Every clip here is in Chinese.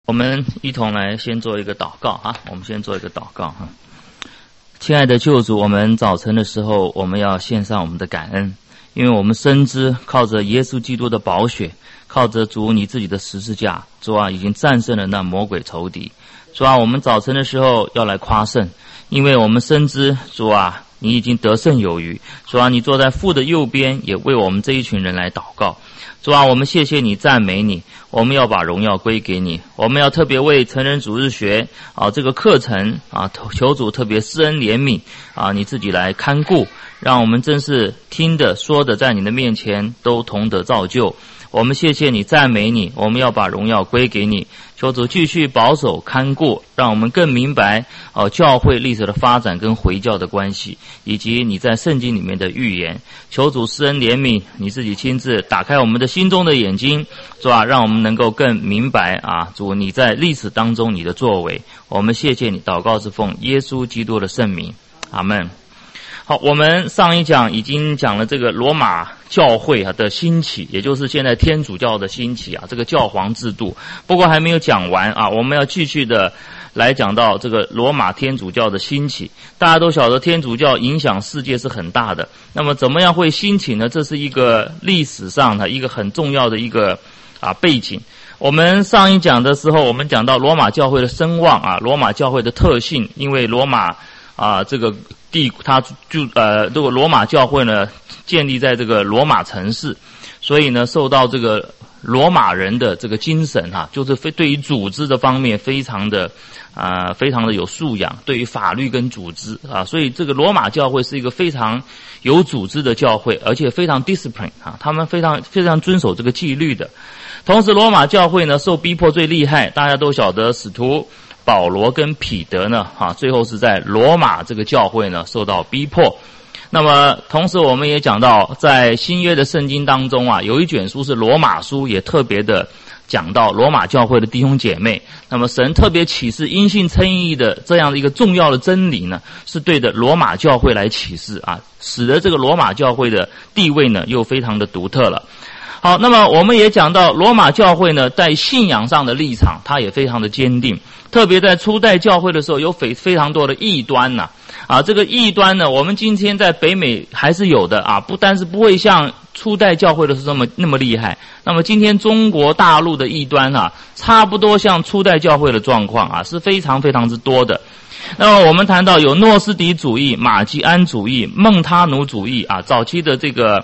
我们一同来先做一个祷告啊！我们先做一个祷告哈。亲爱的救主，我们早晨的时候，我们要献上我们的感恩，因为我们深知靠着耶稣基督的宝血，靠着主你自己的十字架，主啊，已经战胜了那魔鬼仇敌。主啊，我们早晨的时候要来夸胜，因为我们深知主啊，你已经得胜有余。主啊，你坐在父的右边，也为我们这一群人来祷告。主啊，我们谢谢你，赞美你，我们要把荣耀归给你。我们要特别为成人主日学这个课程求主特别施恩怜悯你自己来看顾，让我们真是听的说的在你的面前都同得造就。我们谢谢你，赞美你，我们要把荣耀归给你。求主继续保守看顾，让我们更明白教会历史的发展跟回教的关系，以及你在圣经里面的预言。求主施恩怜悯，你自己亲自打开我们的心中的眼睛，是吧？让我们能够更明白主你在历史当中你的作为。我们谢谢你，祷告是奉耶稣基督的圣名，阿们。好，我们上一讲已经讲了这个罗马教会的兴起，也就是现在天主教的兴起这个教皇制度。不过还没有讲完我们要继续的来讲到这个罗马天主教的兴起。大家都晓得天主教影响世界是很大的，那么怎么样会兴起呢？这是一个历史上的一个很重要的一个背景。我们上一讲的时候，我们讲到罗马教会的声望罗马教会的特性，因为罗马这个它这个罗马教会呢建立在这个罗马城市，所以呢受到这个罗马人的这个精神就是对于组织的方面非常的有素养，对于法律跟组织所以这个罗马教会是一个非常有组织的教会，而且非常 discipline 他们非常遵守这个纪律的。同时罗马教会呢受逼迫最厉害，大家都晓得使徒保罗跟彼得呢最后是在罗马这个教会呢受到逼迫。那么同时我们也讲到，在新约的圣经当中有一卷书是罗马书，也特别的讲到罗马教会的弟兄姐妹。那么神特别启示因信称义的这样的一个重要的真理呢，是对的罗马教会来启示使得这个罗马教会的地位呢又非常的独特了。好，那么我们也讲到罗马教会呢在信仰上的立场它也非常的坚定，特别在初代教会的时候有非常多的异端这个异端呢我们今天在北美还是有的但是不会像初代教会的时候那么厉害。那么今天中国大陆的异端差不多像初代教会的状况是非常非常之多的。那么我们谈到有诺斯底主义、马基安主义、孟他努主义早期的这个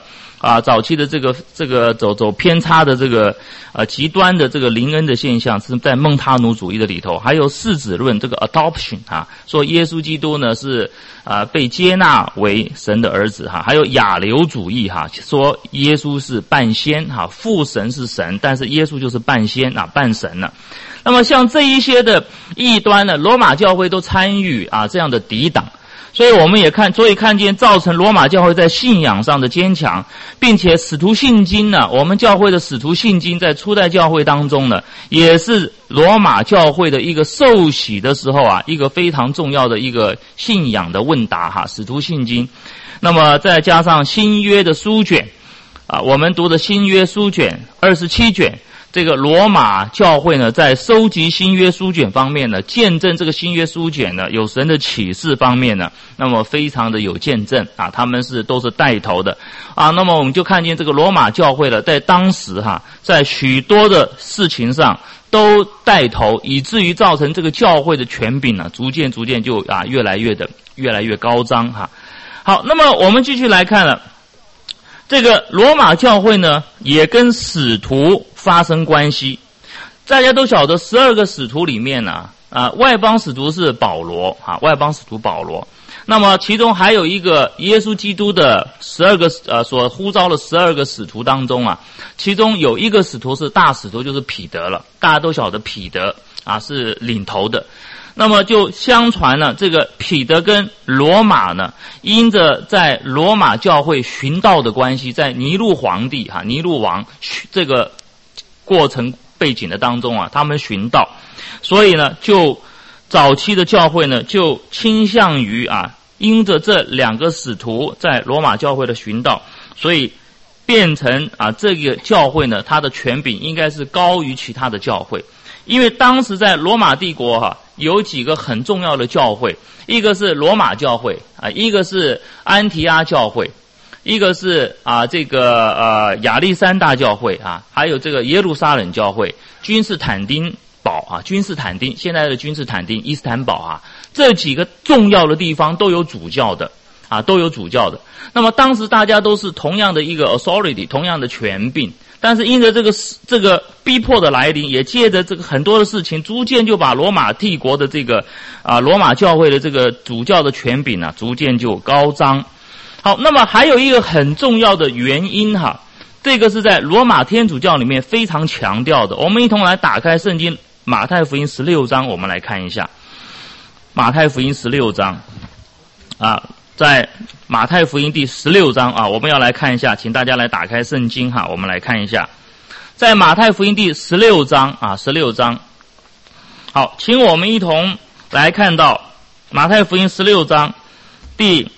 走偏差的这个极端的这个灵恩的现象是在孟他努主义的里头。还有世子论，这个 adoption 说耶稣基督呢是被接纳为神的儿子还有亚流主义说耶稣是半仙父神是神，但是耶稣就是半仙半神了。那么像这一些的异端呢，罗马教会都参与这样的抵挡。所以我们也看见造成罗马教会在信仰上的坚强，并且使徒信经呢，我们教会的使徒信经在初代教会当中呢，也是罗马教会的一个受洗的时候一个非常重要的一个信仰的问答使徒信经。那么再加上新约的书卷我们读的新约书卷27卷，这个罗马教会呢在收集新约书卷方面呢，见证这个新约书卷呢有神的启示方面呢，那么非常的有见证他们都是带头的那么我们就看见这个罗马教会了，在当时在许多的事情上都带头，以至于造成这个教会的权柄呢逐渐就越来越高涨好，那么我们继续来看了。这个罗马教会呢也跟使徒发生关系。大家都晓得12个使徒里面外邦使徒是保罗外邦使徒保罗。那么其中还有一个耶稣基督的12个所呼召的12个使徒当中其中有一个使徒是大使徒，就是彼得了。大家都晓得彼得是领头的。那么就相传呢，这个彼得跟罗马呢，因着在罗马教会寻道的关系，在尼禄皇帝尼禄王这个过程背景的当中他们寻道，所以呢就早期的教会呢就倾向于因着这2个使徒在罗马教会的寻道，所以变成这个教会呢它的权柄应该是高于其他的教会。 因为当时在罗马帝国有几个很重要的教会，一个是罗马教会一个是安提阿教会，一个是亚历山大教会还有这个耶路撒冷教会、君士坦丁堡君士坦丁现在的君士坦丁伊斯坦堡这几个重要的地方都有主教的都有主教的。那么当时大家都是同样的一个 authority， 同样的权柄，但是因着这个逼迫的来临，也借着这个很多的事情，逐渐就把罗马帝国的这个罗马教会的这个主教的权柄逐渐就高涨。好，那么还有一个很重要的原因这个是在罗马天主教里面非常强调的。我们一同来打开圣经马太福音16章，我们来看一下马太福音16章在马太福音第16章我们要来看一下，请大家来打开圣经我们来看一下，在马太福音第16章16章。好，请我们一同来看到马太福音16章第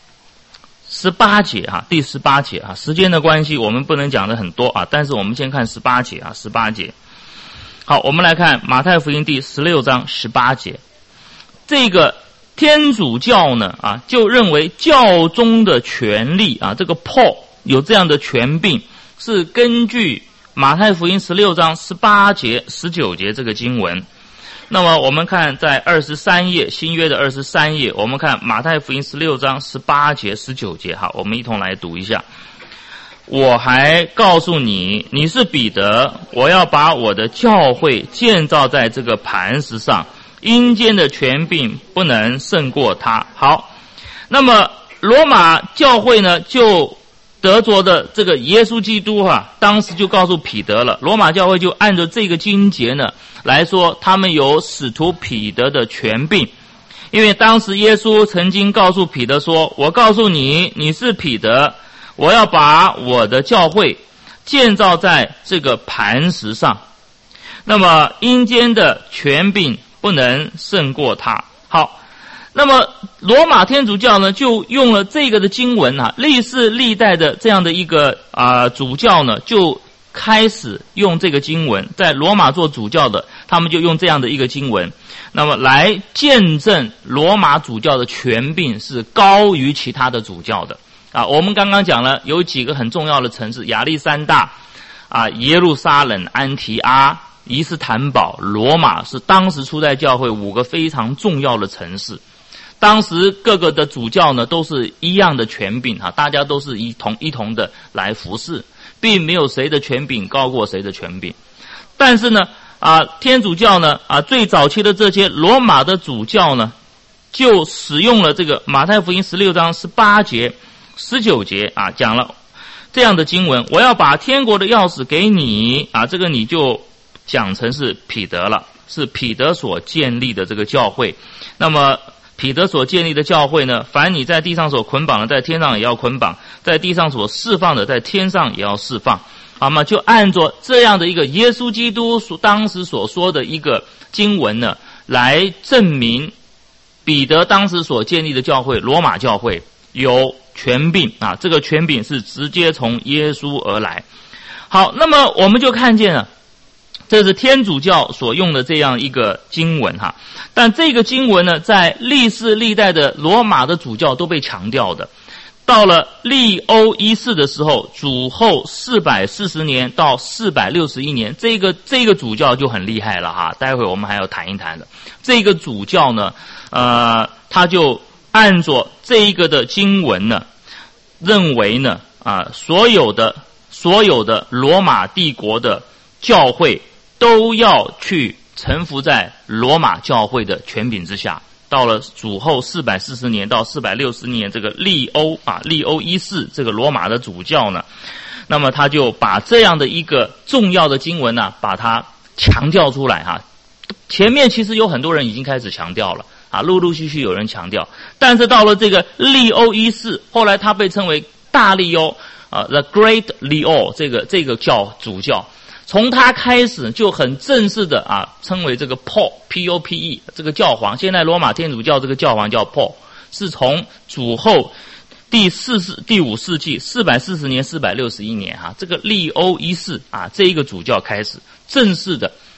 18节第18节时间的关系我们不能讲的很多但是我们先看18节18节。好，我们来看马太福音第16章18节。这个天主教呢就认为教宗的权力这个 Paul 有这样的权柄，是根据马太福音16章18节19节这个经文。那么我们看在23页，新约的23页，我们看马太福音16章18节19节我们一同来读一下。我还告诉你，你是彼得，我要把我的教会建造在这个磐石上，阴间的权柄不能胜过他。好，那么罗马教会呢就得着的这个耶稣基督当时就告诉彼得了，罗马教会就按照这个经节呢来说，他们有使徒彼得的权柄。因为当时耶稣曾经告诉彼得说，我告诉你，你是彼得，我要把我的教会建造在这个磐石上，那么阴间的权柄不能胜过他。好，那么罗马天主教呢就用了这个的经文历世历代的这样的一个主教呢就开始用这个经文，在罗马做主教的他们就用这样的一个经文，那么来见证罗马主教的权柄是高于其他的主教的我们刚刚讲了有几个很重要的城市，亚历山大耶路撒冷、安提阿、伊斯坦堡、罗马，是当时初代教会5个非常重要的城市。当时各个的主教呢都是一样的权柄大家都是一同的来服侍，并没有谁的权柄高过谁的权柄。但是呢天主教呢最早期的这些罗马的主教呢就使用了这个马太福音16章18节19节讲了这样的经文，我要把天国的钥匙给你这个你就讲成是彼得了，是彼得所建立的这个教会。那么彼得所建立的教会呢，凡你在地上所捆绑的，在天上也要捆绑，在地上所释放的，在天上也要释放。好吗？就按照这样的一个耶稣基督当时所说的一个经文呢，来证明彼得当时所建立的教会罗马教会有权柄这个权柄是直接从耶稣而来。好，那么我们就看见了这是天主教所用的这样一个经文但这个经文呢在历世历代的罗马的主教都被强调的。到了利欧一世的时候，主后440年到461年，这个主教就很厉害了待会我们还要谈一谈的。这个主教呢他就按照这一个的经文呢认为呢所有的罗马帝国的教会都要去臣服在罗马教会的权柄之下。到了主后440年到460年，这个利欧一世这个罗马的主教呢，那么他就把这样的一个重要的经文呢把它强调出来前面其实有很多人已经开始强调了陆陆续续有人强调，但是到了这个利欧一世，后来他被称为大利欧The Great Leo 这个主教，从他开始就很正式的称为这个 Pope P-O-P-E 这个教皇。现在罗马天主教这个教皇叫 Pope， 是从主后第5世纪440年461年这个利欧一世这一个主教开始正式的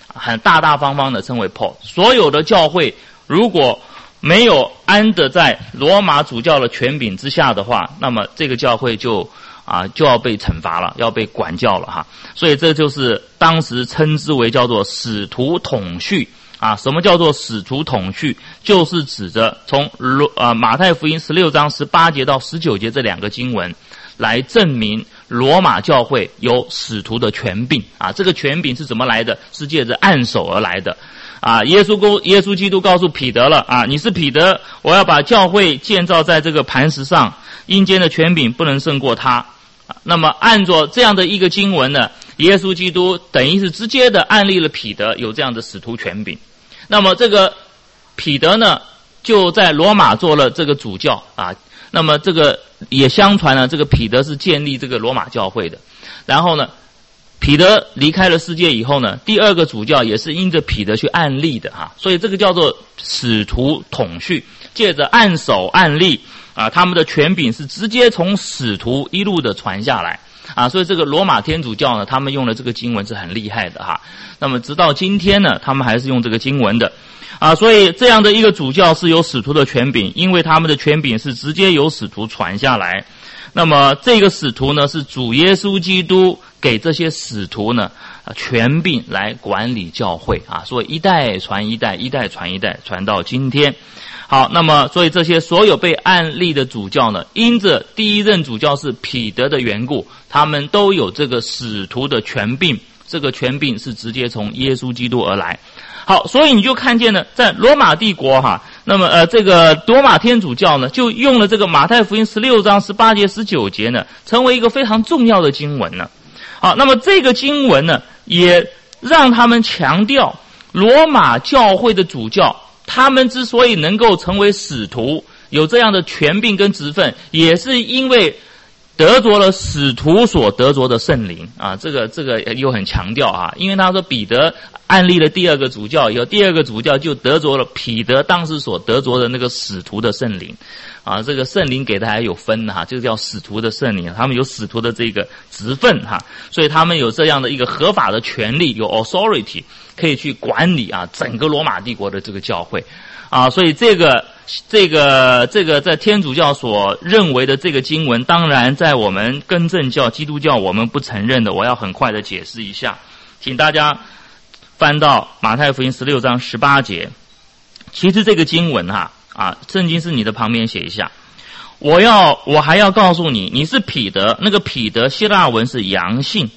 很大大方方的称为 Paul。所有的教会如果没有安得在罗马主教的权柄之下的话，那么这个教会就要被惩罚了，要被管教了哈。所以这就是当时称之为叫做使徒统序啊。什么叫做使徒统序？就是指着从马太福音16章18节到19节这两个经文来证明罗马教会有使徒的权柄啊。这个权柄是怎么来的？是借着按手而来的啊。耶稣基督告诉彼得了啊，你是彼得，我要把教会建造在这个磐石上，阴间的权柄不能胜过他。那么按照这样的一个经文呢，耶稣基督等于是直接的案例了彼得有这样的使徒权柄。那么这个彼得呢，就在罗马做了这个主教啊。那么这个也相传呢，这个彼得是建立这个罗马教会的。然后呢，彼得离开了世界以后呢，第二个主教也是因着彼得去案例的哈。所以这个叫做使徒统序，借着按手案例啊，他们的权柄是直接从使徒一路的传下来啊。所以这个罗马天主教呢，他们用的这个经文是很厉害的哈。那么直到今天呢，他们还是用这个经文的啊。所以这样的一个主教是有使徒的权柄，因为他们的权柄是直接由使徒传下来。那么这个使徒呢，是主耶稣基督给这些使徒呢权柄来管理教会啊。所以一代传一代，一代传一代，传到今天。好，那么所以这些所有被案例的主教呢，因着第一任主教是彼得的缘故，他们都有这个使徒的权柄，这个权柄是直接从耶稣基督而来。好，所以你就看见呢，在罗马帝国哈，那么这个罗马天主教呢，就用了这个马太福音16章18节19节呢，成为一个非常重要的经文呢。好，那么这个经文呢，也让他们强调罗马教会的主教，他们之所以能够成为使徒，有这样的权柄跟职分，也是因为得着了使徒所得着的圣灵啊。这个又很强调啊，因为他说彼得案例了第二个主教以后，第二个主教就得着了彼得当时所得着的那个使徒的圣灵啊。这个圣灵给他还有分哈，就叫使徒的圣灵，他们有使徒的这个职分哈，所以他们有这样的一个合法的权利，有 authority 可以去管理啊整个罗马帝国的这个教会啊。所以这个在天主教所认为的这个经文，当然在我们更正教基督教我们不承认的，我要很快的解释一下。请大家翻到马太福音16章18节。其实这个经文圣经是你的旁边写一下。我还要告诉你，你是彼得，那个彼得希腊文是阳性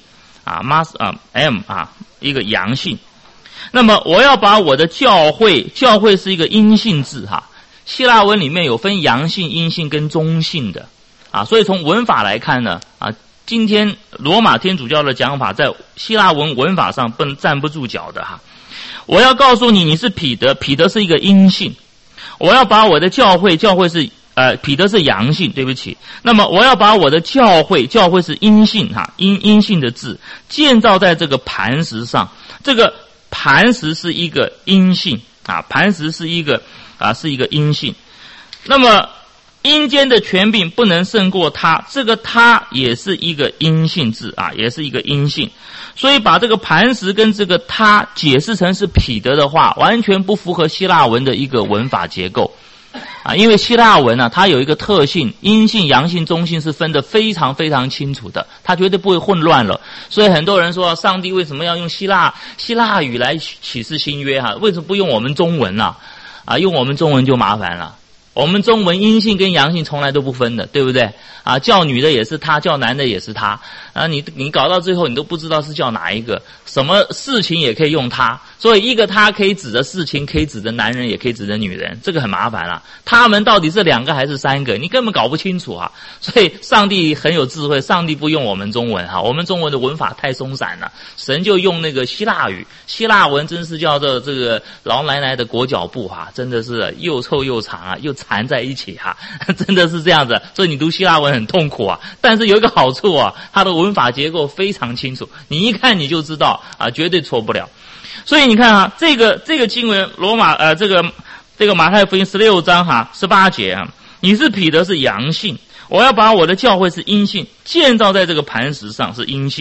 M 一个阳性。那么我要把我的教会是一个阴性字哈。希腊文里面有分阳性、阴性跟中性的啊，所以从文法来看呢今天罗马天主教的讲法在希腊文法上站不住脚的哈。我要告诉你，你是彼得，彼得是一个阴性。我要把我的教会是彼得是阳性，对不起。那么我要把我的教会是阴性哈，阴性的字建造在这个磐石上。这个磐石是一个阴性磐石是一个阴性。那么阴间的权柄不能胜过他，这个他也是一个阴性字也是一个阴性。所以把这个磐石跟这个他解释成是彼得的话，完全不符合希腊文的一个文法结构因为希腊文它有一个特性，阴性、阳性、中性是分得非常非常清楚的，它绝对不会混乱了。所以很多人说上帝为什么要用希腊语来启示新约为什么不用我们中文用我们中文就麻烦了。我们中文阴性跟阳性从来都不分的，对不对叫女的也是他，叫男的也是他你搞到最后你都不知道是叫哪一个，什么事情也可以用他。所以一个他可以指的事情，可以指的男人，也可以指的女人，这个很麻烦了。他们到底是2个还是3个，你根本搞不清楚所以上帝很有智慧，上帝不用我们中文我们中文的文法太松散了，神就用那个希腊语。希腊文真是叫做这个老奶奶的裹脚布真的是又臭又长又缠在一起真的是这样子。所以你读希腊文很痛苦但是有一个好处它的文法结构非常清楚，你一看你就知道绝对错不了。所以你看这个经文罗马这个马太福音16章18节你是彼得是阳性，我要把我的教会是阴性建造在这个磐石上是阴性。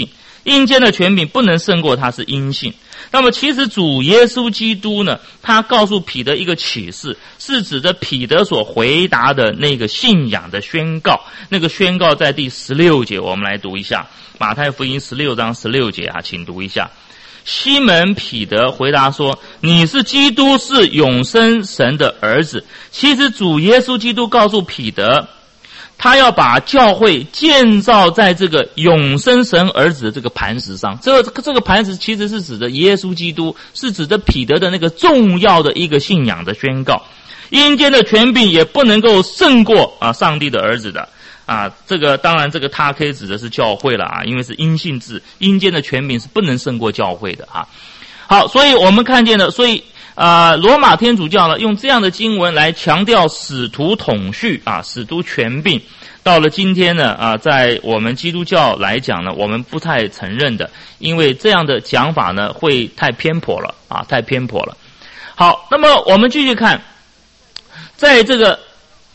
阴间的权柄不能胜过他是阴性。那么其实主耶稣基督呢，他告诉彼得一个启示，是指着彼得所回答的那个信仰的宣告。那个宣告在第16节，我们来读一下马太福音16章16节请读一下。西门彼得回答说，你是基督，是永生神的儿子。其实主耶稣基督告诉彼得，他要把教会建造在这个永生神儿子的这个磐石上。这个磐石其实是指的耶稣基督，是指的彼得的那个重要的一个信仰的宣告。阴间的权柄也不能够胜过上帝的儿子的。这个当然这个他可以指的是教会了因为是阴性制，阴间的权柄是不能胜过教会的好，所以我们看见了，所以罗马天主教呢用这样的经文来强调使徒统绪使徒权柄。到了今天呢在我们基督教来讲呢，我们不太承认的，因为这样的讲法呢会太偏颇了太偏颇了。好，那么我们继续看，在这个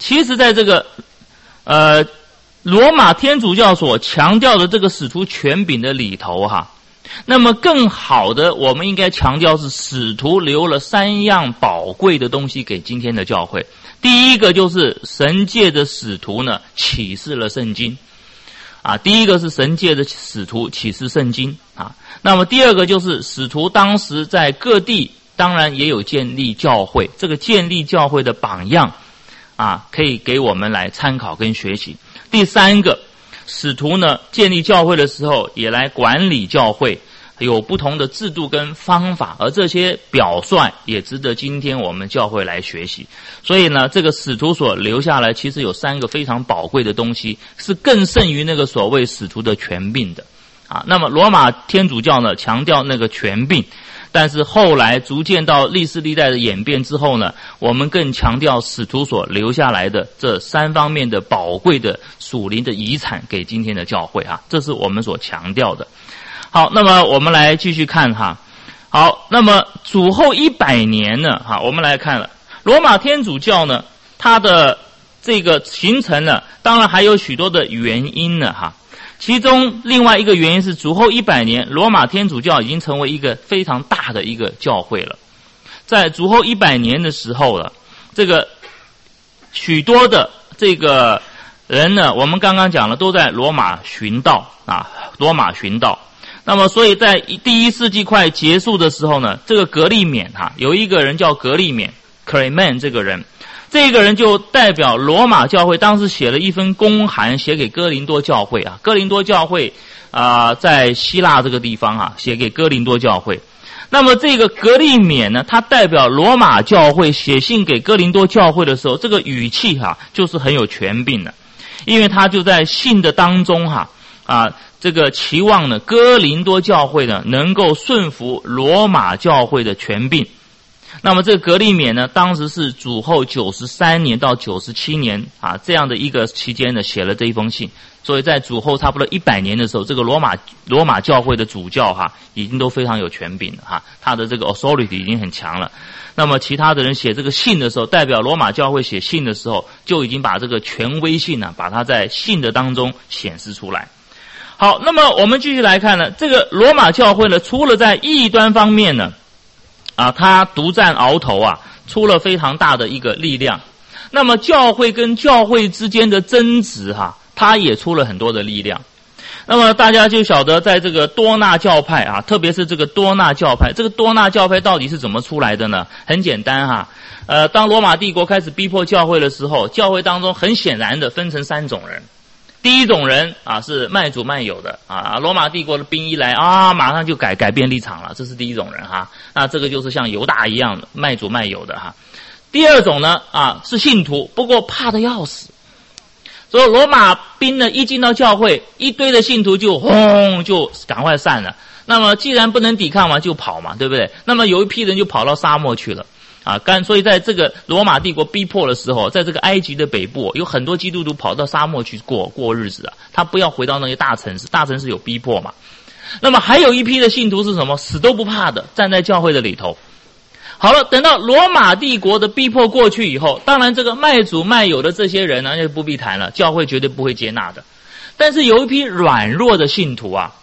罗马天主教所强调的这个使徒权柄的里头那么更好的我们应该强调是使徒留了3样宝贵的东西给今天的教会。第一个就是神借的使徒呢启示了圣经第一个是神借的使徒启示圣经那么第二个就是使徒当时在各地当然也有建立教会，这个建立教会的榜样可以给我们来参考跟学习。第三个，使徒呢建立教会的时候也来管理教会，有不同的制度跟方法，而这些表率也值得今天我们教会来学习。所以呢，这个使徒所留下来其实有3个非常宝贵的东西，是更胜于那个所谓使徒的权柄的那么罗马天主教呢强调那个权柄，但是后来逐渐到历世历代的演变之后呢，我们更强调使徒所留下来的这3方面的宝贵的属灵的遗产给今天的教会这是我们所强调的。好，那么我们来继续看好，那么主后100年呢我们来看了罗马天主教呢，它的这个形成呢，当然还有许多的原因呢其中另外一个原因是主后100年罗马天主教已经成为一个非常大的一个教会了。在主后100年的时候了，这个许多的这个人呢，我们刚刚讲了都在罗马殉道罗马殉道。那么所以在第1世纪快结束的时候呢，这个格利勉有一个人叫格利勉 Clement 这个人就代表罗马教会，当时写了一封公函写给哥林多教会哥林多教会在希腊这个地方写给哥林多教会。那么这个格利勉呢，他代表罗马教会写信给哥林多教会的时候，这个语气就是很有权柄的，因为他就在信的当中这个期望呢哥林多教会呢能够顺服罗马教会的权柄。那么这个格利勉呢，当时是主后93年到97年这样的一个期间呢写了这一封信。所以在主后差不多100年的时候，这个罗马教会的主教已经都非常有权柄了他的这个 authority 已经很强了。那么其他的人写这个信的时候，代表罗马教会写信的时候，就已经把这个权威性把它在信的当中显示出来。好，那么我们继续来看呢，这个罗马教会呢，除了在异端方面呢他独占鳌头出了非常大的一个力量。那么教会跟教会之间的争执他也出了很多的力量。那么大家就晓得，在这个多纳教派特别是这个多纳教派，这个多纳教派到底是怎么出来的呢？很简单当罗马帝国开始逼迫教会的时候，教会当中很显然的分成3种人。第一种人是卖主卖友的罗马帝国的兵一来马上就改变立场了，这是第一种人那这个就是像犹大一样的卖主卖友的第二种呢是信徒，不过怕得要死。所以罗马兵呢一进到教会，一堆的信徒就轰就赶快散了。那么既然不能抵抗嘛，就跑嘛，对不对？那么有一批人就跑到沙漠去了所以在这个罗马帝国逼迫的时候，在这个埃及的北部有很多基督徒跑到沙漠去过日子他不要回到那些大城市，大城市有逼迫嘛。那么还有一批的信徒是什么？死都不怕的，站在教会的里头。好了，等到罗马帝国的逼迫过去以后，当然这个卖主卖友的这些人呢就不必谈了，教会绝对不会接纳的。但是有一批软弱的信徒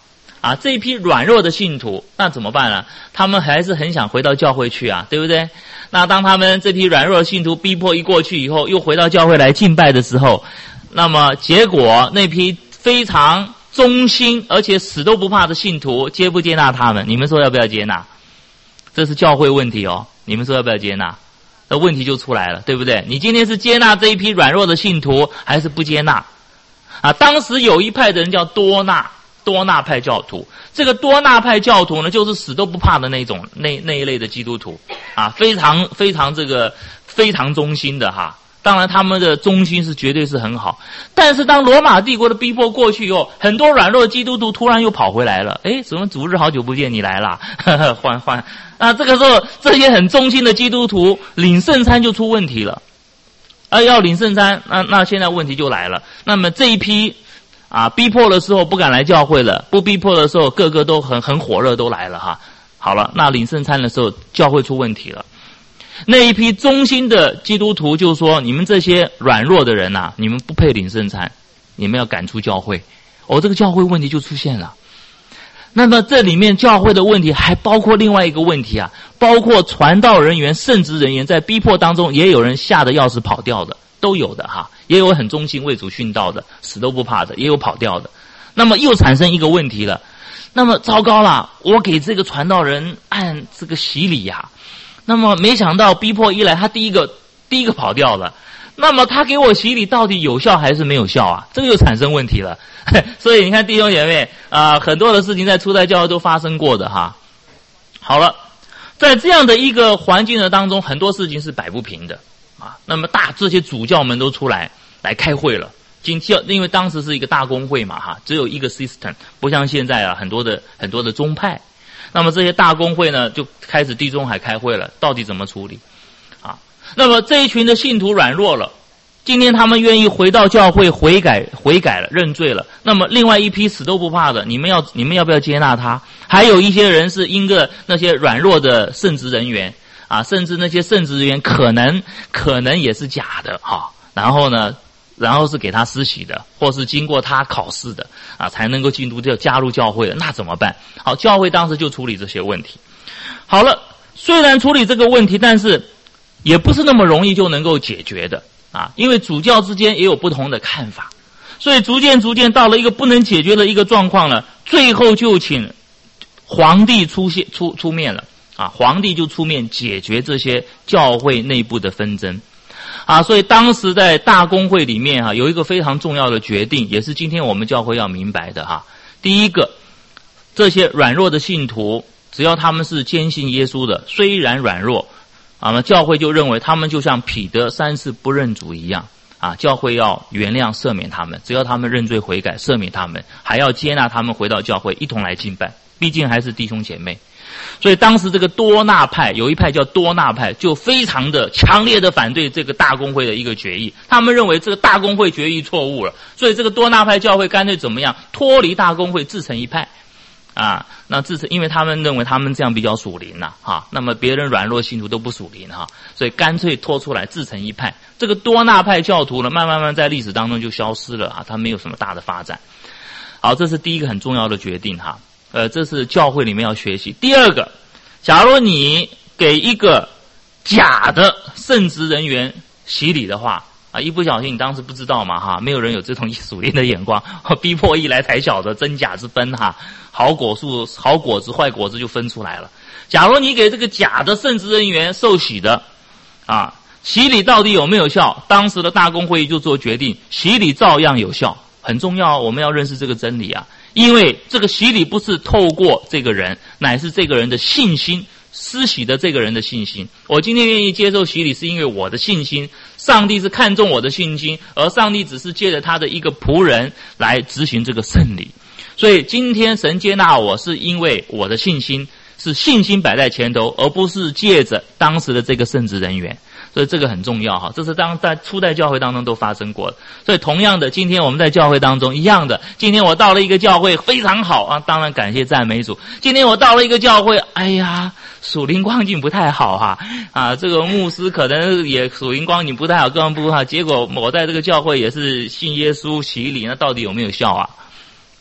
啊，这一批软弱的信徒，那怎么办呢？他们还是很想回到教会去啊，对不对？那当他们这批软弱的信徒逼迫一过去以后，又回到教会来敬拜的时候，那么结果那批非常忠心而且死都不怕的信徒接不接纳他们？你们说要不要接纳？这是教会问题哦，你们说要不要接纳？那问题就出来了，对不对？你今天是接纳这一批软弱的信徒，还是不接纳？啊，当时有一派的人叫多纳派教徒。这个多纳派教徒呢，就是死都不怕的那种那一类的基督徒啊，非常忠心的哈。当然他们的忠心是绝对是很好，但是当罗马帝国的逼迫过去以后，很多软弱的基督徒突然又跑回来了。诶，怎么主日好久不见你来了？换啊，这个时候这些很忠心的基督徒领圣餐就出问题了。要领圣餐，那现在问题就来了。那么这一批啊，逼迫的时候不敢来教会了，不逼迫的时候个个都很火热都来了哈。好了，那领圣餐的时候教会出问题了。那一批忠心的基督徒就说：你们这些软弱的人啊，你们不配领圣餐，你们要赶出教会。这个教会问题就出现了。那么这里面教会的问题还包括另外一个问题啊，包括传道人员、圣职人员在逼迫当中也有人吓得要死跑掉的，都有的哈，也有很忠心为主殉道的，死都不怕的，也有跑掉的。那么又产生一个问题了，那么糟糕了，我给这个传道人按这个洗礼呀，那么没想到逼迫一来，他第一个跑掉了。那么他给我洗礼到底有效还是没有效啊？这个又产生问题了。所以你看弟兄姐妹很多的事情在初代教会都发生过的哈。好了，在这样的一个环境的当中，很多事情是摆不平的啊。那么这些主教们都出来开会了。因为当时是一个大公会嘛哈，只有一个 system， 不像现在很多的宗派。那么这些大公会呢，就开始地中海开会了，到底怎么处理啊？那么这一群的信徒软弱了，今天他们愿意回到教会悔改了，认罪了。那么另外一批死都不怕的，你们要不要接纳他？还有一些人是因着那些软弱的圣职人员啊，甚至那些圣职人员可能也是假的哈。然后是给他施洗的，或是经过他考试的啊，才能够加入教会的，那怎么办？好，教会当时就处理这些问题。好了，虽然处理这个问题，但是也不是那么容易就能够解决的啊，因为主教之间也有不同的看法，所以逐渐到了一个不能解决的一个状况了，最后就请皇帝出面了啊，皇帝就出面解决这些教会内部的纷争。所以当时在大公会里面有一个非常重要的决定，也是今天我们教会要明白的哈。第一个，这些软弱的信徒，只要他们是坚信耶稣的，虽然软弱那教会就认为他们就像彼得3次不认主一样教会要原谅赦免他们，只要他们认罪悔改赦免他们，还要接纳他们回到教会一同来敬拜，毕竟还是弟兄姐妹。所以当时这个多纳派，有一派叫多纳派，就非常的强烈的反对这个大公会的一个决议。他们认为这个大公会决议错误了，所以这个多纳派教会干脆怎么样，脱离大公会自成一派那因为他们认为他们这样比较属灵那么别人软弱信徒都不属灵所以干脆拖出来自成一派。这个多纳派教徒呢，慢慢在历史当中就消失了他没有什么大的发展。好，这是第一个很重要的决定这是教会里面要学习。第二个，假如你给一个假的圣职人员洗礼的话一不小心你当时不知道嘛没有人有这种属灵的眼光，逼迫一来才晓得真假之分好果子坏果子就分出来了。假如你给这个假的圣职人员受洗的洗礼到底有没有效？当时的大公会议就做决定，洗礼照样有效。很重要，我们要认识这个真理因为这个洗礼不是透过这个人，乃是这个人的信心，施洗的这个人的信心。我今天愿意接受洗礼是因为我的信心，上帝是看重我的信心，而上帝只是借着他的一个仆人来执行这个圣礼。所以今天神接纳我是因为我的信心，是信心摆在前头，而不是借着当时的这个圣职人员。所以这个很重要这是在初代教会当中都发生过的。所以同样的，今天我们在教会当中一样的，今天我到了一个教会非常好当然感谢赞美主。今天我到了一个教会，哎呀，属灵光景不太好这个牧师可能也属灵光景不太好，根本不好，结果我在这个教会也是信耶稣洗礼，那到底有没有效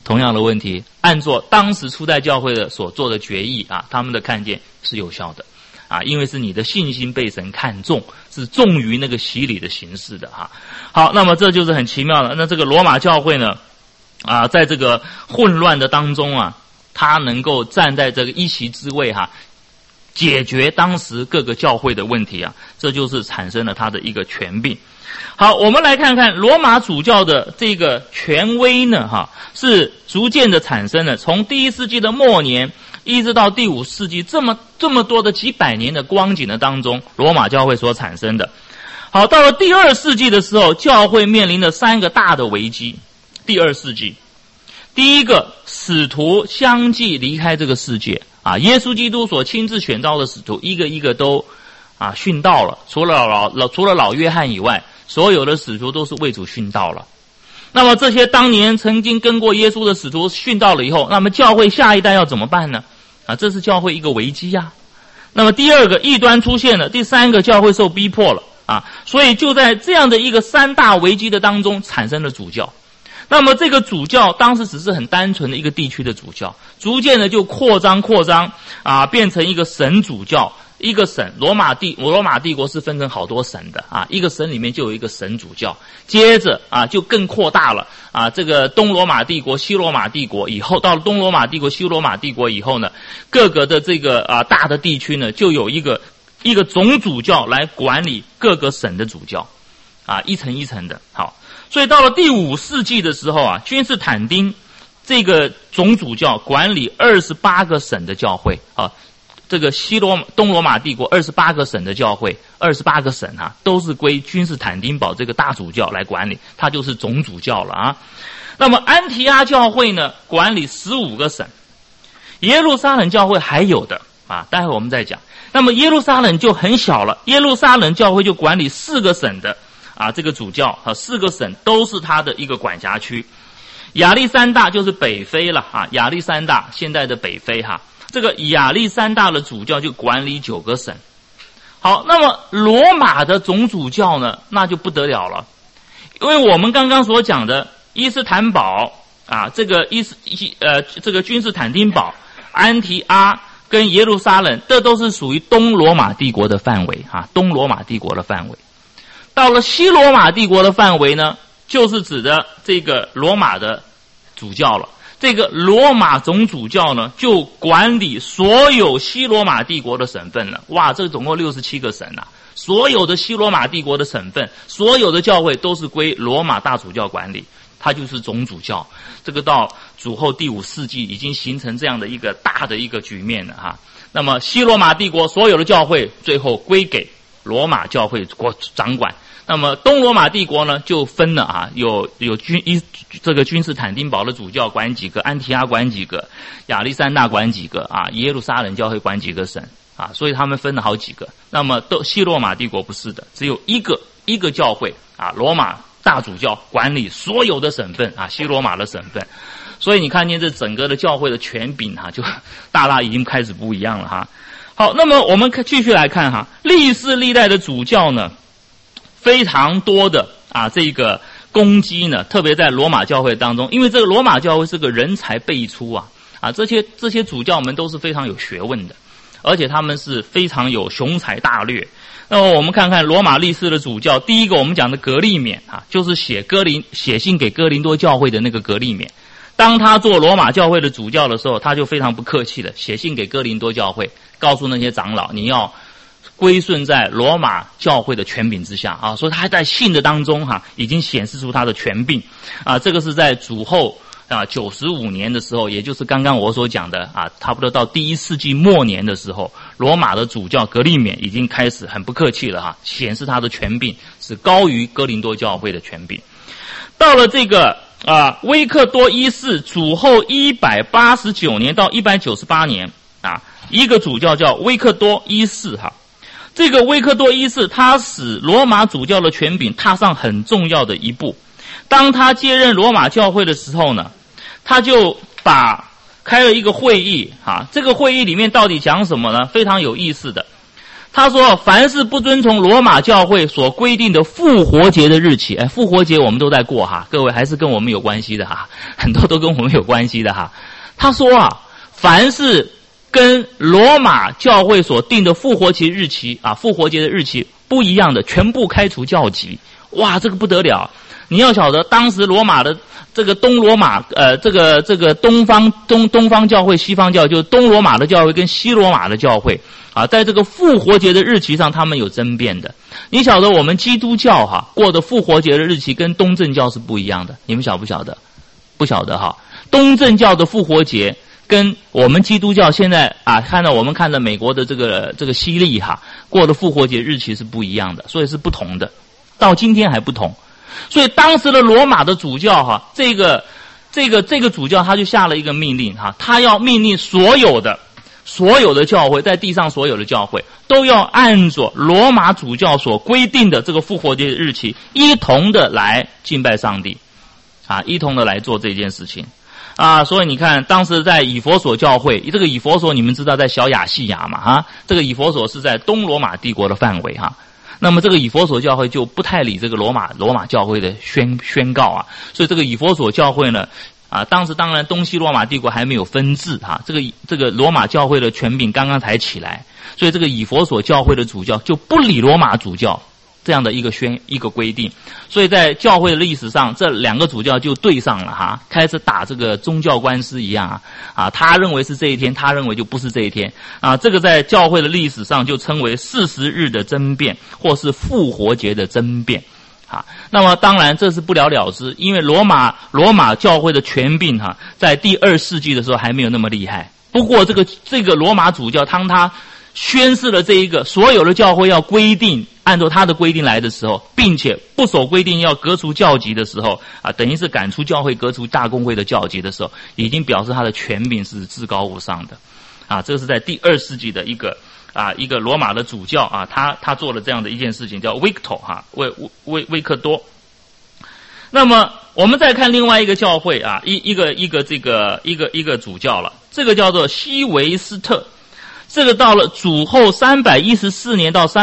同样的问题，按照当时初代教会的所做的决议啊，他们的看见是有效的啊，因为是你的信心被神看重，是重于那个洗礼的形式的哈。好，那么这就是很奇妙的。那这个罗马教会呢啊，在这个混乱的当中啊，他能够站在这个一席之位哈，解决当时各个教会的问题啊，这就是产生了他的一个权柄。好，我们来看看罗马主教的这个权威呢哈，是逐渐的产生了，从第1世纪的末年一直到第5世纪这么多的几百年的光景的当中，罗马教会所产生的。好，到了第2世纪的时候，教会面临了3个大的危机。第2世纪，第一个，使徒相继离开这个世界啊，耶稣基督所亲自选召的使徒一个一个都殉道了，除了老约翰以外，所有的使徒都是为主殉道了。那么这些当年曾经跟过耶稣的使徒殉道了以后，那么教会下一代要怎么办呢？啊，这是教会一个危机啊。那么第二个，异端出现了；第三个，教会受逼迫了啊。所以就在这样的一个3大危机的当中，产生了主教。那么这个主教当时只是很单纯的一个地区的主教，逐渐的就扩张啊，变成一个省主教。一个省，罗马帝国是分成好多省的啊，一个省里面就有一个省主教，接着啊就更扩大了啊，这个东罗马帝国、西罗马帝国以后，到了东罗马帝国、西罗马帝国以后呢，各个的这个大的地区呢，就有一个总主教来管理各个省的主教啊，一层一层的。好，所以到了第5世纪的时候啊，君士坦丁这个总主教管理28个省的教会啊。这个东罗马帝国28个省的教会，28个省啊，都是归君士坦丁堡这个大主教来管理，他就是总主教了啊。那么安提阿教会呢，管理15个省，耶路撒冷教会还有的啊，待会我们再讲。那么耶路撒冷就很小了，耶路撒冷教会就管理4个省的啊，这个主教和4个省都是他的一个管辖区。亚历山大就是北非了啊，亚历山大现在的北非哈。这个亚历山大的主教就管理9个省。好，那么罗马的总主教呢，那就不得了了，因为我们刚刚所讲的伊斯坦堡啊，这个这个君士坦丁堡、安提阿跟耶路撒冷，这都是属于东罗马帝国的范围啊，东罗马帝国的范围。到了西罗马帝国的范围呢，就是指的这个罗马的主教了。这个罗马总主教呢，就管理所有西罗马帝国的省份了。哇，这总共67个省啊！所有的西罗马帝国的省份，所有的教会都是归罗马大主教管理，他就是总主教。这个到主后第5世纪已经形成这样的一个大的一个局面了哈。那么西罗马帝国所有的教会最后归给罗马教会掌管。那么东罗马帝国呢，就分了啊，有这个君士坦丁堡的主教管几个，安提阿管几个，亚历山大管几个啊，耶路撒冷教会管几个省啊，所以他们分了好几个。那么西罗马帝国不是的，只有一个教会啊，罗马大主教管理所有的省份啊，西罗马的省份。所以你看见这整个的教会的权柄哈，就大已经开始不一样了哈。好，那么我们继续来看哈，历世历代的主教呢，非常多的啊这个攻击呢，特别在罗马教会当中，因为这个罗马教会是个人才辈出啊，这些主教们都是非常有学问的，而且他们是非常有雄才大略。那么我们看看罗马历世的主教，第一个我们讲的革利免啊，就是写信给哥林多教会的那个革利免。当他做罗马教会的主教的时候，他就非常不客气的写信给哥林多教会，告诉那些长老，你要归顺在罗马教会的权柄之下啊，所以他在信的当中已经显示出他的权柄啊。这个是在主后95年的时候，也就是刚刚我所讲的差不多到第1世纪末年的时候，罗马的主教革利免已经开始很不客气了显示他的权柄是高于哥林多教会的权柄。到了这个威克多一世主后189年到198年一个主教叫威克多一世这个威克多一世他使罗马主教的权柄踏上很重要的一步。当他接任罗马教会的时候呢，他就开了一个会议这个会议里面到底讲什么呢？非常有意思的。 他说凡是不遵从罗马教会所规定的复活节的日期，复活节我们都在过哈，各位还是跟我们有关系的哈，很多都跟我们有关系的哈。他说啊，凡是跟罗马教会所定的复活节日期啊，复活节的日期不一样的，全部开除教籍。哇，这个不得了！你要晓得，当时罗马的这个东罗马，这个东方教会、西方教会，就是东罗马的教会跟西罗马的教会啊，在这个复活节的日期上，他们有争辩的。你晓得我们基督教哈过的复活节的日期跟东正教是不一样的，你们晓不晓得？不晓得哈。东正教的复活节跟我们基督教现在啊，我们看到美国的这个西历哈过的复活节日期是不一样的，所以是不同的，到今天还不同。所以当时的罗马的主教哈，这个主教他就下了一个命令哈，他要命令所有的教会，在地上所有的教会都要按着罗马主教所规定的这个复活节的日期，一同的来敬拜上帝啊，一同的来做这件事情啊。所以你看，当时在以弗所教会，这个以弗所你们知道在小亚细亚嘛哈，这个以弗所是在东罗马帝国的范围哈。那么这个以弗所教会就不太理这个罗马教会的宣告啊，所以这个以弗所教会呢啊，当时当然东西罗马帝国还没有分治哈，这个罗马教会的权柄刚刚才起来，所以这个以弗所教会的主教就不理罗马主教这样的一个规定，所以在教会的历史上，这两个主教就对上了哈，开始打这个宗教官司一样啊，他认为是这一天，他认为就不是这一天啊，这个在教会的历史上就称为40日的争辩，或是复活节的争辩啊。那么当然这是不了了之，因为罗马教会的权柄哈，在第2世纪的时候还没有那么厉害。不过这个罗马主教当他宣示了这一个所有的教会要规定按照他的规定来的时候，并且不守规定要革除教籍的时候啊，等于是赶出教会、革除大公会的教籍的时候，已经表示他的权柄是至高无上的啊。这是在第2世纪的一个罗马的主教啊，他做了这样的一件事情，叫维克多哈，维克多。那么我们再看另外一个教会啊，一个主教了，这个叫做西维斯特。这个到了主后314年到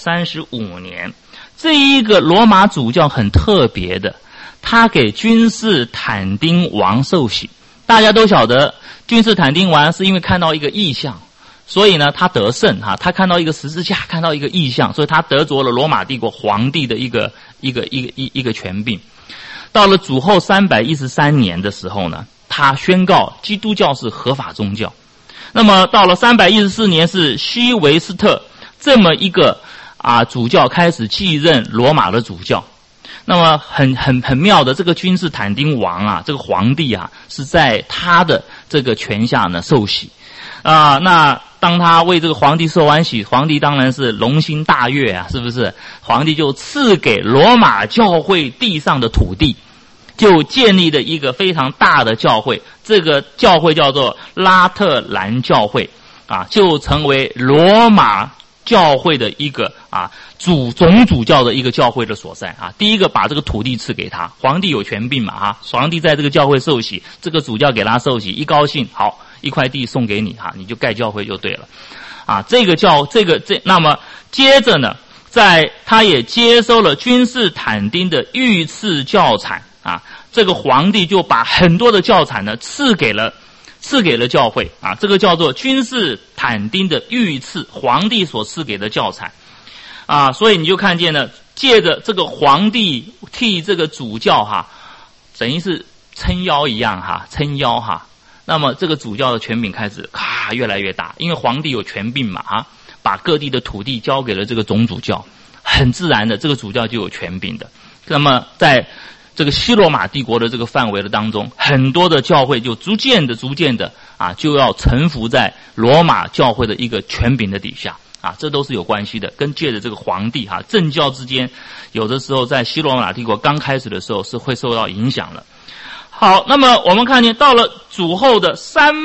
335年，这一个罗马主教很特别的，他给君士坦丁王受洗。大家都晓得君士坦丁王是因为看到一个异象，所以呢他得胜哈，他看到一个十字架，看到一个异象，所以他得着了罗马帝国皇帝的一个权柄。到了主后313年的时候呢，他宣告基督教是合法宗教。那么到了314年，是西维斯特这么一个主教开始继任罗马的主教。那么很妙的，这个君士坦丁王啊，这个皇帝啊，是在他的这个权下呢受洗那当他为这个皇帝受完洗，皇帝当然是龙心大悦啊，是不是？皇帝就赐给罗马教会地上的土地，就建立了一个非常大的教会，这个教会叫做拉特兰教会就成为罗马教会的一个总主教的一个教会的所在第一个把这个土地赐给他，皇帝有权柄嘛皇帝在这个教会受洗，这个主教给他受洗，一高兴，好，一块地送给你你就盖教会就对了那么接着呢，他也接收了君士坦丁的御赐教产这个皇帝就把很多的教产呢赐给了教会这个叫做君士坦丁的御赐，皇帝所赐给的教产所以你就看见了，借着这个皇帝替这个主教等于是撑腰一样撑腰那么这个主教的权柄开始越来越大，因为皇帝有权柄嘛把各地的土地交给了这个总主教，很自然的这个主教就有权柄的。那么在这个西罗马帝国的这个范围的当中，很多的教会就逐渐的就要臣服在罗马教会的一个权柄的底下这都是有关系的，跟借着这个皇帝政教之间有的时候在西罗马帝国刚开始的时候是会受到影响的。好，那么我们看见到了主后的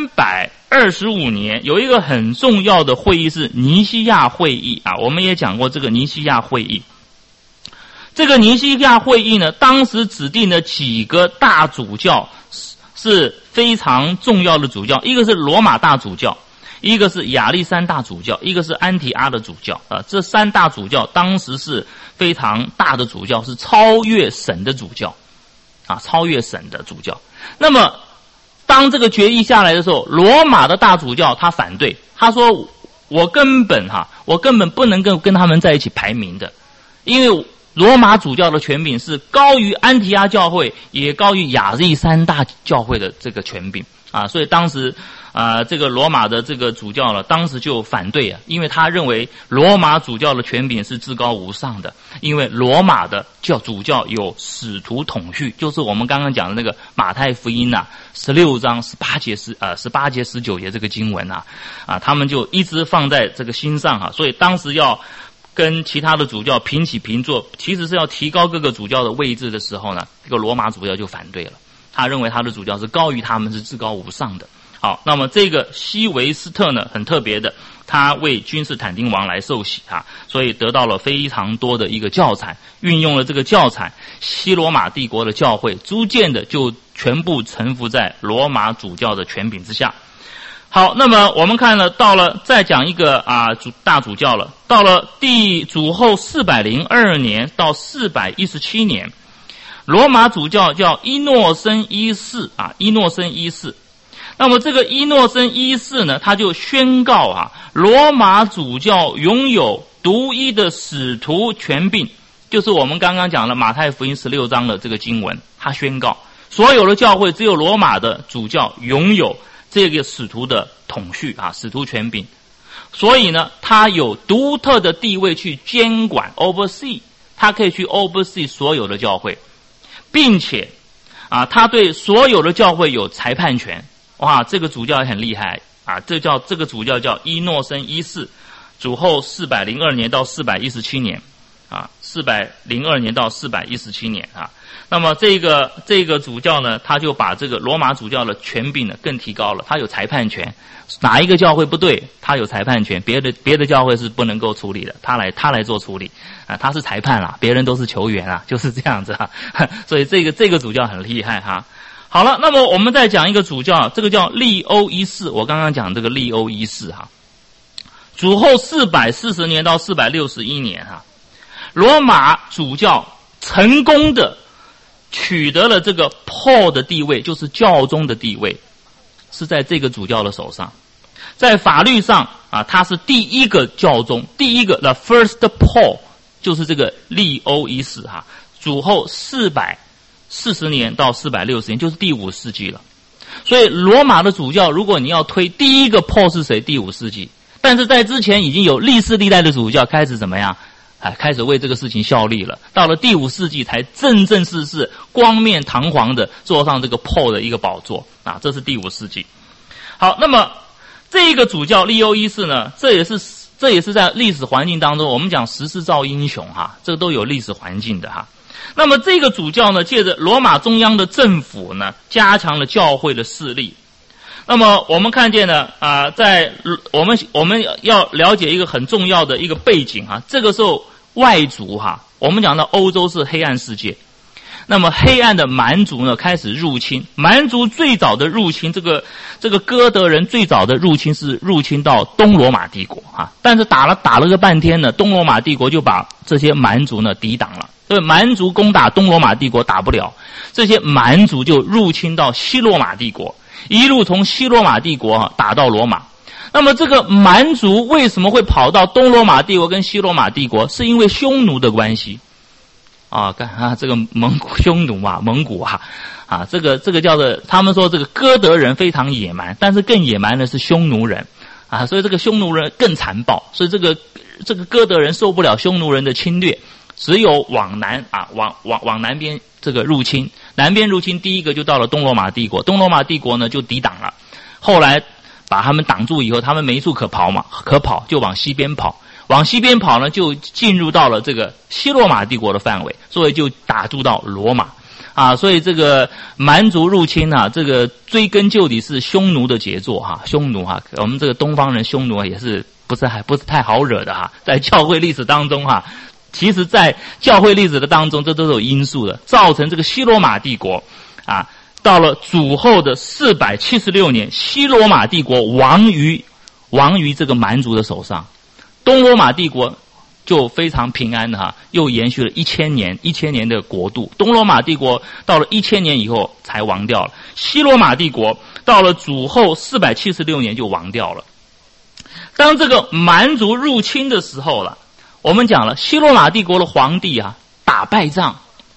325年，有一个很重要的会议是尼西亚会议我们也讲过这个尼西亚会议。这个尼西亚会议呢，当时指定的几个大主教是非常重要的主教，一个是罗马大主教， 一个是亚历山大主教，一个是安提阿的主教啊。这三大主教当时是非常大的主教，是超越省的主教啊，超越省的主教。那么当这个决议下来的时候，罗马的大主教他反对，他说我根本不能跟他们在一起排名的，因为罗马主教的权柄是高于安提阿教会，也高于亚历山大教会的这个权柄啊，所以当时这个罗马的这个主教呢，当时就反对啊，因为他认为罗马主教的权柄是至高无上的，因为罗马的主教有使徒统训，就是我们刚刚讲的那个马太福音啊，16章18节19节这个经文啊，他们就一直放在这个心上啊，所以当时要跟其他的主教平起平坐，其实是要提高各个主教的位置的时候呢，这个罗马主教就反对了，他认为他的主教是高于他们，是至高无上的。好，那么这个西维斯特呢，很特别的，他为君士坦丁王来受洗啊，所以得到了非常多的一个教产，运用了这个教产，西罗马帝国的教会逐渐的就全部臣服在罗马主教的权柄之下。好，那么我们看了，到了再讲一个大主教了，到了主后402年到417年，罗马主教叫伊诺森一世啊，伊诺森一世。那么这个伊诺森一世呢，他就宣告罗马主教拥有独一的使徒权柄，就是我们刚刚讲了马太福音16章的这个经文，他宣告所有的教会只有罗马的主教拥有这个使徒的统训啊，使徒权柄，所以呢，他有独特的地位去监管 oversee， 他可以去 oversee 所有的教会，并且他对所有的教会有裁判权。哇，这个主教也很厉害啊！这个主教叫伊诺森一世，主后402年到417年啊，402年到417年啊。那么这个主教呢，他就把这个罗马主教的权柄呢更提高了，他有裁判权，哪一个教会不对，他有裁判权，别的教会是不能够处理的，他来做处理啊，他是裁判啦，别人都是球员啊，就是这样子啊。所以这个主教很厉害哈。好了，那么我们再讲一个主教，这个叫利欧一世，我刚刚讲这个利欧一世哈，主后440年到461年哈，罗马主教成功的取得了这个 Paul 的地位，就是教宗的地位，是在这个主教的手上。在法律上他是第一个教宗，第一个 the first Paul 就是这个利欧一世哈，主后440年到460年，就是第5世纪了。所以罗马的主教，如果你要推第一个 Paul 是谁，第5世纪。但是在之前已经有历世历代的主教开始怎么样？开始为这个事情效力了。到了第5世纪才正式光面堂皇的坐上这个 Paul 的一个宝座啊，这是第5世纪。好，那么这个主教利欧一世呢，这也是在历史环境当中，我们讲时势造英雄哈，这个都有历史环境的哈。那么这个主教呢，借着罗马中央的政府呢，加强了教会的势力。那么我们看见呢，在我们要了解一个很重要的一个背景哈，这个时候外族哈，我们讲到欧洲是黑暗世界，那么黑暗的蛮族呢开始入侵，蛮族最早的入侵，这个哥德人最早的入侵是入侵到东罗马帝国哈，但是打了个半天呢，东罗马帝国就把这些蛮族呢抵挡了。所以蛮族攻打东罗马帝国打不了，这些蛮族就入侵到西罗马帝国，一路从西罗马帝国打到罗马。那么这个蛮族为什么会跑到东罗马帝国跟西罗马帝国？是因为匈奴的关系这个匈奴蒙古这个叫做，他们说这个哥德人非常野蛮，但是更野蛮的是匈奴人所以这个匈奴人更残暴，所以这个哥德人受不了匈奴人的侵略，只有往南往南边这个入侵，南边入侵第一个就到了东罗马帝国，东罗马帝国呢就抵挡了，后来把他们挡住以后，他们没处可跑就往西边跑，往西边跑呢就进入到了这个西罗马帝国的范围，所以就打入到罗马所以这个蛮族入侵这个追根究底是匈奴的杰作匈奴我们这个东方人匈奴也是不是太好惹的在教会历史当中其实在教会历史的当中，这都是有因素的，造成这个西罗马帝国到了主后的476年，西罗马帝国亡于亡于这个蛮族的手上，东罗马帝国就非常平安的哈，又延续了1000年的国度。东罗马帝国到了1000年以后才亡掉了，西罗马帝国到了主后476年就亡掉了。当这个蛮族入侵的时候了，我们讲了西罗马帝国的皇帝啊打败仗。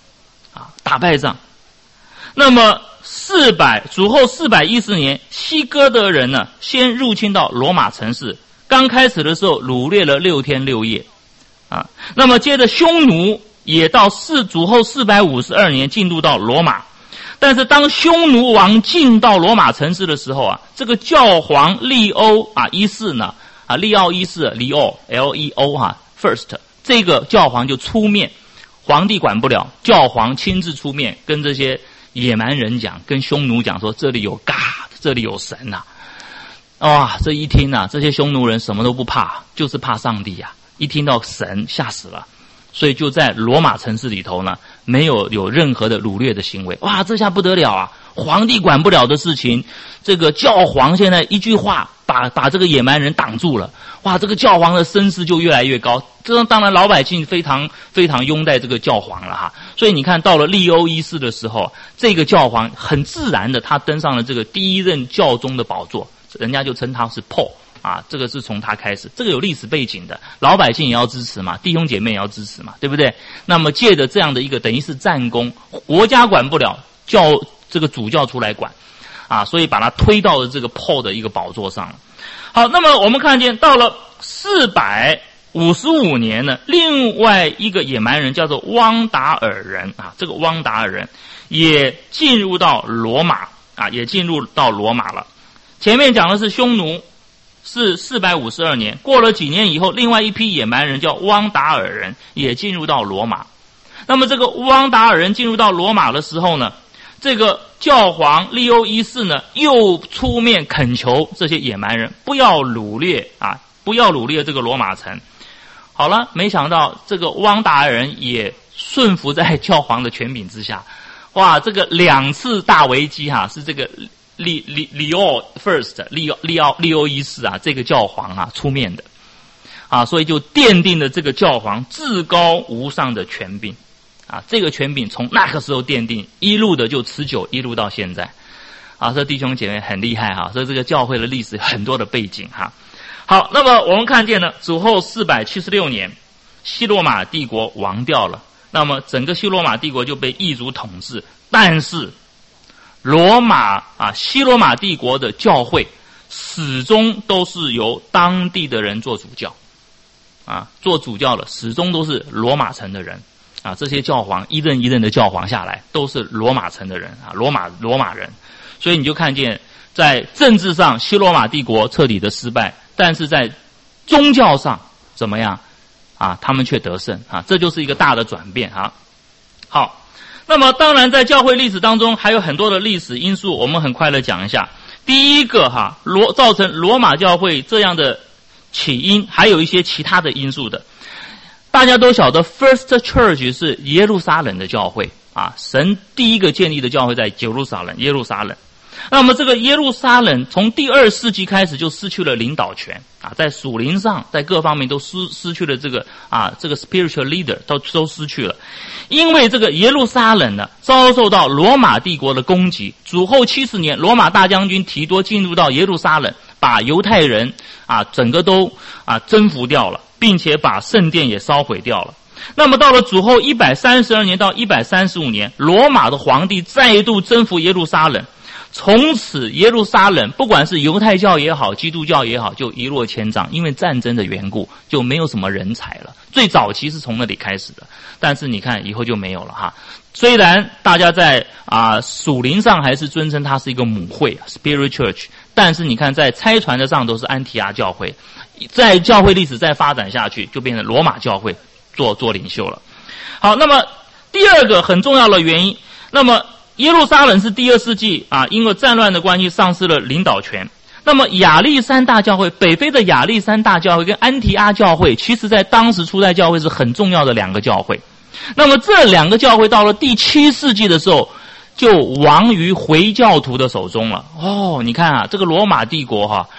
那么主后414年，西哥德人呢先入侵到罗马城市，刚开始的时候掳掠了6天6夜啊。那么接着匈奴也到主后452年进入到罗马。但是当匈奴王进到罗马城市的时候啊，这个教皇利欧一世呢利奥一世Leo 哈 first 这个教皇就出面，皇帝管不了，教皇亲自出面跟这些野蛮人讲，跟匈奴讲说这里有 God， 这里有神呐。哇，这一听啊，这些匈奴人什么都不怕，就是怕上帝啊，一听到神吓死了。所以就在罗马城市里头呢，没有任何的掳掠的行为。哇，这下不得了啊！皇帝管不了的事情，这个教皇现在一句话把这个野蛮人挡住了。哇，这个教皇的声势就越来越高。这当然老百姓非常非常拥戴这个教皇了哈。所以你看到了利欧一世的时候，这个教皇很自然的他登上了这个第一任教宗的宝座，人家就称他是 Paul。这个是从他开始，这个有历史背景的，老百姓也要支持嘛，弟兄姐妹也要支持嘛，对不对？那么借着这样的一个等于是战功，国家管不了，这个主教出来管，所以把他推到了这个 Paul 的一个宝座上了。好，那么我们看见到了455年呢，另外一个野蛮人叫做汪达尔人这个汪达尔人也进入到罗马了。前面讲的是匈奴。是452年，过了几年以后，另外一批野蛮人叫汪达尔人也进入到罗马。那么这个汪达尔人进入到罗马的时候呢，这个教皇利欧一世呢又出面恳求这些野蛮人不要掳掠这个罗马城。好了，没想到这个汪达尔人也顺服在教皇的权柄之下。哇，这个2次大危机是这个利欧一世这个教皇出面的所以就奠定了这个教皇至高无上的权柄这个权柄从那个时候奠定，一路的就持久，一路到现在这弟兄姐妹很厉害所以这个教会的历史很多的背景好，那么我们看见呢，主后476年，西罗马帝国亡掉了，那么整个西罗马帝国就被异族统治，但是西罗马帝国的教会始终都是由当地的人做主教做主教的始终都是罗马城的人这些教皇一任一任的教皇下来都是罗马城的人罗马人。所以你就看见在政治上西罗马帝国彻底的失败，但是在宗教上怎么样他们却得胜这就是一个大的转变好，那么当然在教会历史当中还有很多的历史因素，我们很快的讲一下。第一个造成罗马教会这样的起因还有一些其他的因素的。大家都晓得 First Church 是耶路撒冷的教会神第一个建立的教会在耶路撒冷。那么这个耶路撒冷从第2世纪开始就失去了领导权在属灵上在各方面都失去了这个spiritual leader 都失去了。因为这个耶路撒冷呢遭受到罗马帝国的攻击，主后70年罗马大将军提多进入到耶路撒冷，把犹太人整个都征服掉了，并且把圣殿也烧毁掉了。那么到了主后132年到135年，罗马的皇帝再度征服耶路撒冷，从此耶路撒冷不管是犹太教也好基督教也好就一落千丈，因为战争的缘故就没有什么人才了。最早期是从那里开始的，但是你看以后就没有了虽然大家在属灵上还是尊称它是一个母会 Spirit Church， 但是你看在差传的上都是安提阿教会，在教会历史再发展下去就变成罗马教会做领袖了。好，那么第二个很重要的原因，那么耶路撒冷是第2世纪因为战乱的关系丧失了领导权。那么亚历山大教会，北非的亚历山大教会跟安提阿教会，其实在当时初代教会是很重要的2个教会。那么这2个教会到了第7世纪的时候就亡于回教徒的手中了。你看这个罗马帝国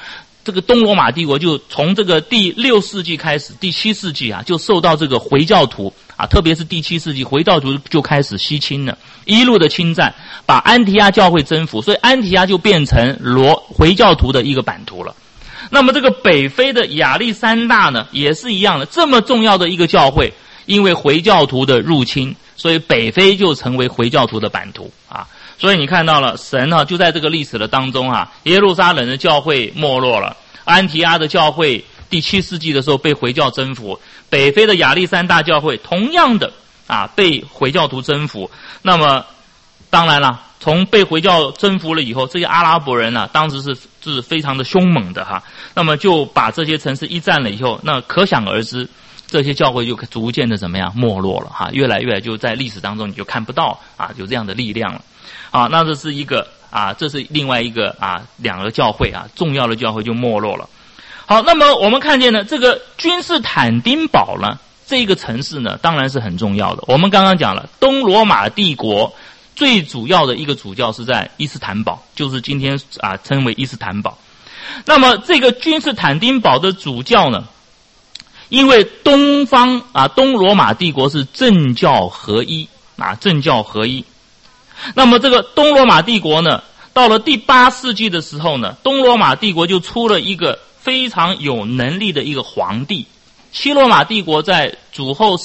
这个东罗马帝国就从这个第6世纪开始，第7世纪啊，就受到这个回教徒啊，特别是第7世纪回教徒就开始西侵了，一路的侵占，把安提阿教会征服，所以安提阿就变成回教徒的一个版图了。那么这个北非的亚历山大呢，也是一样的，这么重要的一个教会，因为回教徒的入侵，所以北非就成为回教徒的版图啊。所以你看到了，神啊，就在这个历史的当中啊，耶路撒冷的教会没落了，安提阿的教会第7世纪的时候被回教征服，北非的亚历山大教会同样的啊被回教徒征服。那么当然了，从被回教征服了以后，这些阿拉伯人啊，当时是非常的凶猛的哈。那么就把这些城市一占了以后，那可想而知，这些教会就逐渐的怎么样没落了哈，越来越就在历史当中你就看不到啊有这样的力量了。啊，那这是一个啊，这是另外一个啊，两个教会啊，重要的教会就没落了。好，那么我们看见呢，这个君士坦丁堡呢，这个城市呢，当然是很重要的。我们刚刚讲了，东罗马帝国最主要的一个主教是在伊斯坦堡，就是今天啊称为伊斯坦堡。那么这个君士坦丁堡的主教呢，因为东罗马帝国是政教合一啊，政教合一。那么这个东罗马帝国呢，到了第8世纪的时候呢，东罗马帝国就出了一个非常有能力的一个皇帝。西罗马帝国在主后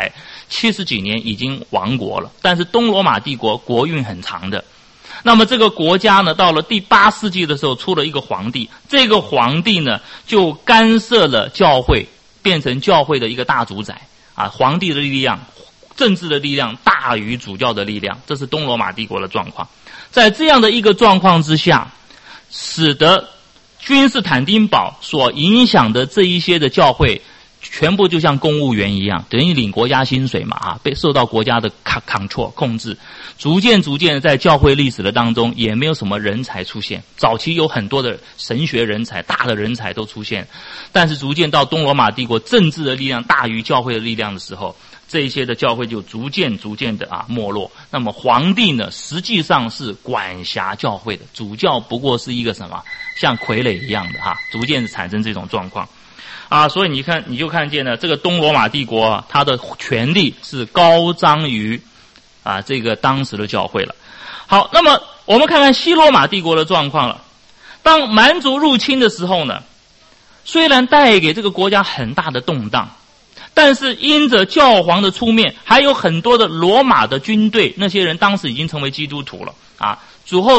470几年已经亡国了，但是东罗马帝国国运很长的。那么这个国家呢，到了第8世纪的时候出了一个皇帝，这个皇帝呢就干涉了教会，变成教会的一个大主宰啊，皇帝的力量，政治的力量大于主教的力量，这是东罗马帝国的状况。在这样的一个状况之下，使得君士坦丁堡所影响的这一些的教会全部就像公务员一样，等于领国家薪水嘛啊，被受到国家的control控制，逐渐在教会历史的当中也没有什么人才出现。早期有很多的神学人才，大的人才都出现，但是逐渐到东罗马帝国政治的力量大于教会的力量的时候，这一些的教会就逐渐的啊没落。那么皇帝呢，实际上是管辖教会的，主教不过是一个什么像傀儡一样的哈，逐渐产生这种状况啊。所以你就看见呢，这个东罗马帝国啊，它的权力是高涨于啊这个当时的教会了。好，那么我们看看西罗马帝国的状况了。当蛮族入侵的时候呢，虽然带给这个国家很大的动荡，但是因着教皇的出面，还有很多的罗马的军队，那些人当时已经成为基督徒了啊。主后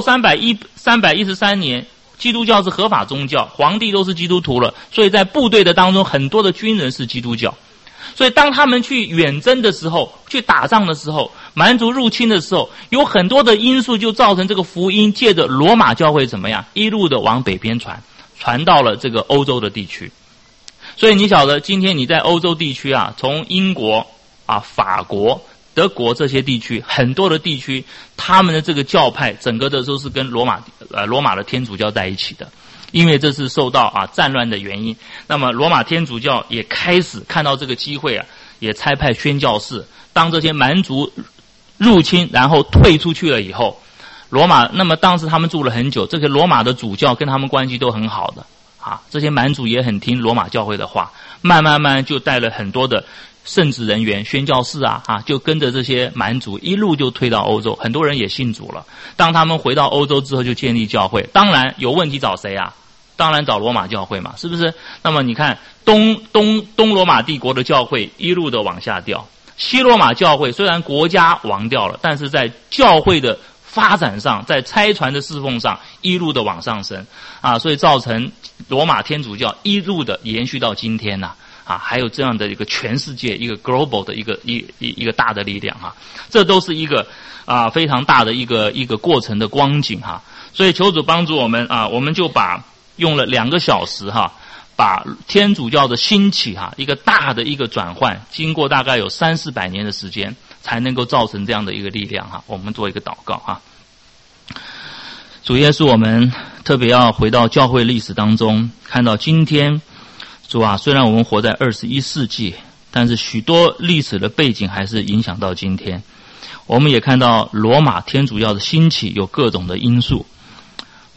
313年，基督教是合法宗教，皇帝都是基督徒了，所以在部队的当中，很多的军人是基督教。所以当他们去远征的时候，去打仗的时候，蛮族入侵的时候，有很多的因素就造成这个福音借着罗马教会怎么样，一路的往北边传到了这个欧洲的地区。所以你晓得，今天你在欧洲地区啊，从英国啊、法国、德国这些地区，很多的地区，他们的这个教派整个的都是跟罗马的天主教在一起的。因为这是受到啊战乱的原因，那么罗马天主教也开始看到这个机会啊，也差派宣教士，当这些蛮族入侵然后退出去了以后，那么当时他们住了很久，这个罗马的主教跟他们关系都很好的啊，这些蛮族也很听罗马教会的话，慢慢就带了很多的圣职人员、宣教士啊，就跟着这些蛮族一路就推到欧洲，很多人也信主了。当他们回到欧洲之后，就建立教会。当然有问题找谁啊？当然找罗马教会嘛，是不是？那么你看东罗马帝国的教会一路的往下掉，西罗马教会虽然国家亡掉了，但是在教会的发展上，在差传的侍奉上一路的往上升啊，所以造成罗马天主教一路的延续到今天呐啊，还有这样的一个全世界一个 global 的一个大的力量哈，这都是一个啊非常大的一个过程的光景哈。所以求主帮助我们啊，我们就用了2个小时哈，把天主教的兴起哈，一个大的一个转换，经过大概有300-400年的时间，才能够造成这样的一个力量哈。我们做一个祷告哈。主耶稣，我们特别要回到教会历史当中，看到今天主啊，虽然我们活在21世纪，但是许多历史的背景还是影响到今天。我们也看到罗马天主教的兴起有各种的因素。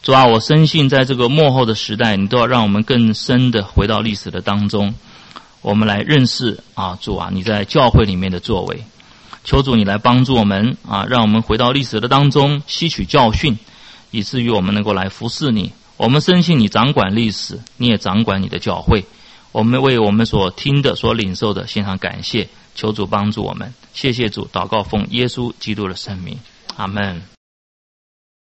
主啊，我深信在这个末后的时代，你都要让我们更深的回到历史的当中，我们来认识主啊，你在教会里面的作为。求主你来帮助我们让我们回到历史的当中，吸取教训，以至于我们能够来服侍你。我们深信你掌管历史，你也掌管你的教会。我们为我们所听的、所领受的献上感谢，求主帮助我们。谢谢主，祷告奉耶稣基督的圣名，阿们。